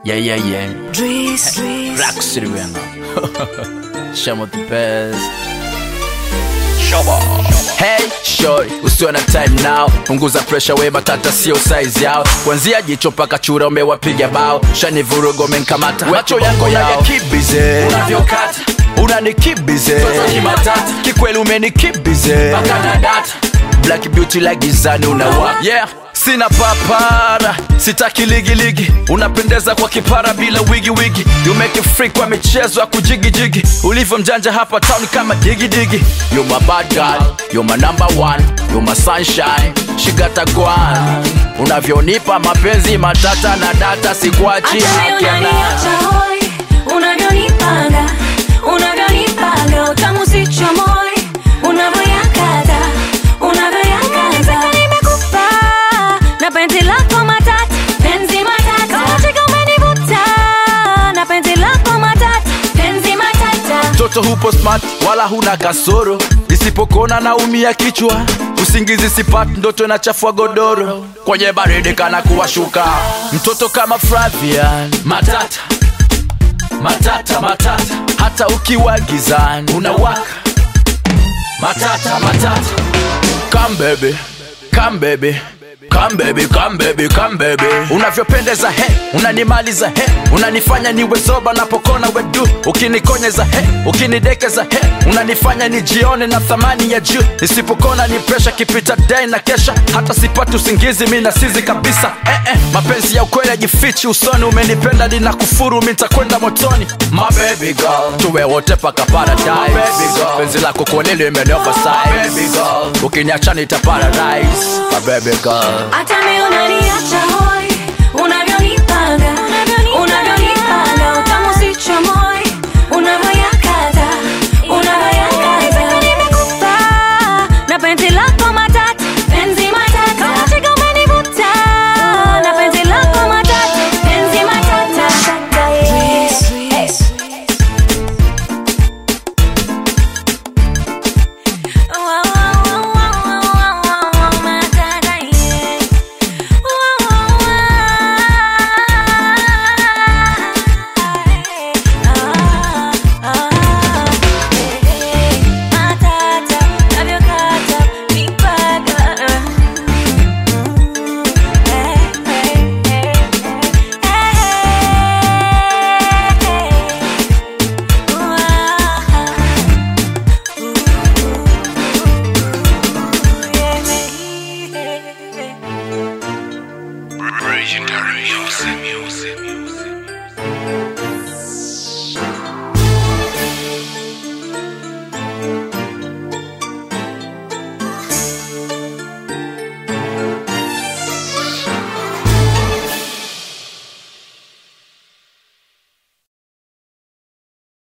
Yeah. Rock City Reno. Shamo the best. Shabo. Hey, shorty, usiwe na time now. Punguza pressure, we matata sio size yao. Kuanzia jicho mpaka chura umewapiga bao. Shani vurugo menkamata. Macho yangu yakibize. Unavyokata unanikibize. Toto kimatata. Kikweli umenikibize. Baka na data. Black beauty like gizani unawa. Yeah. Sina papara, sitaki ligi. Unapendeza kwa kipara bila wigi. You make it freak kwa michezo ya kujigi. Ulivyo mjanja hapa town kama digi. You my bad girl, you my number one. You my sunshine, she got a guan. Unavyonipa mapenzi matata na data sikuachi akiana. Unavyonipanga utamu si chamoi. Unavyoyakata nimekupa na penzi lako matata. Penzi matata katika umenivuta na penzi lako matata. Penzi matata. Toto hupo smart wala huna kasoro. Nisipokona naumia kichwa. Usingizi sipati ndoto na chafua godoro. Kwenye baridi kana kuwashuka. Mtoto kama Flavian. Matata. Hata ukiwa gizani unawaka. Matata. Come baby. Unavyopendeza unanimaliza unanifanya niwe zoba napokona wedu. Ukinikonyeza ukinidekeza unanifanya nijione na thamani ya juu. Nisipokona ni pressure kipita day na kesha. Hata sipati usingizi mimi nasizi kabisa. Mapenzi ya ukweli yajifichi usoni. Umenipenda ninakufuru mimi nitakwenda motoni. My baby girl, tuwe wote paka paradise. My baby girl, penzi lako kwa nini imenioversize. My baby girl, ukiniacha nita paradise. My baby girl, hata mimi unaniacha hoi. Unavyonipanga utamu si chamoi. Unavyoyakata nimekupa na penzi lako matata. Penzi matata katika umenivuta na penzi lako matata. Penzi matata. Legendary music.